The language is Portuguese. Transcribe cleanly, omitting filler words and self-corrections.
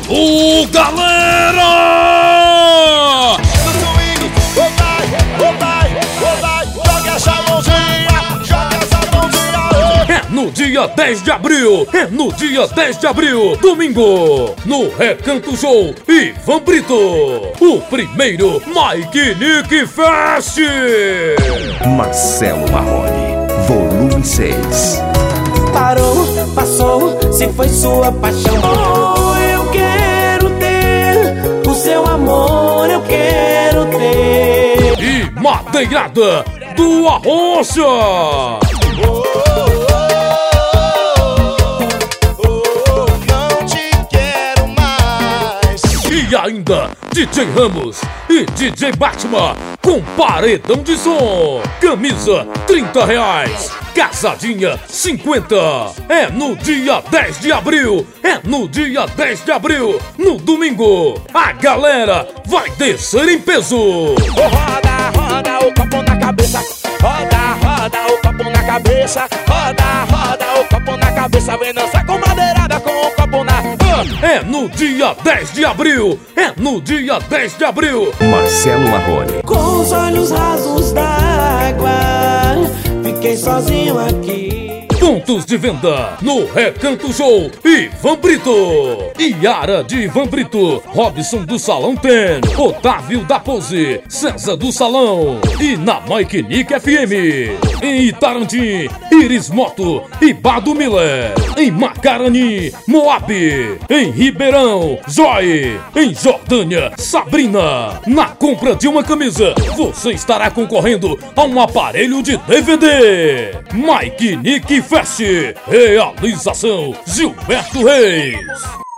Alô, galera! No swing, vai, joga essa mãozinha, É no dia 10 de abril, domingo, no Recanto Show, Ivan Brito, o primeiro Mike Nick Fest. Marcelo Marrone, volume 6. Parou, passou, se foi sua paixão. Oh, eu quero ter o seu amor, eu quero ter. E Madeirada do Arrocha. não te quero mais. E ainda DJ Ramos e DJ Batman com paredão de som. Camisa R$30, casadinha 50. É no dia 10 de abril, no domingo. A galera vai descer em peso. Roda, roda o copo na cabeça. Roda o copo na cabeça. Roda o copo na cabeça. Vem dançar com madeirada com o copo na... É no dia 10 de abril, Marcelo Marrone. Com os olhos rasos d'água, fiquei sozinho aqui. Pontos de venda no Recanto Show, Ivan Brito, Iara de Ivan Brito, Robson do Salão Ten, Otávio da Pose, César do Salão e na Mike Nick FM. Em Itarantim, Iris Moto e Bado Miller. Em Macarani, Moab. Em Ribeirão, Joy. Em Jordânia, Sabrina. Na compra de uma camisa, você estará concorrendo a um aparelho de DVD. Mike Nick Fest. Realização Gilberto Reis.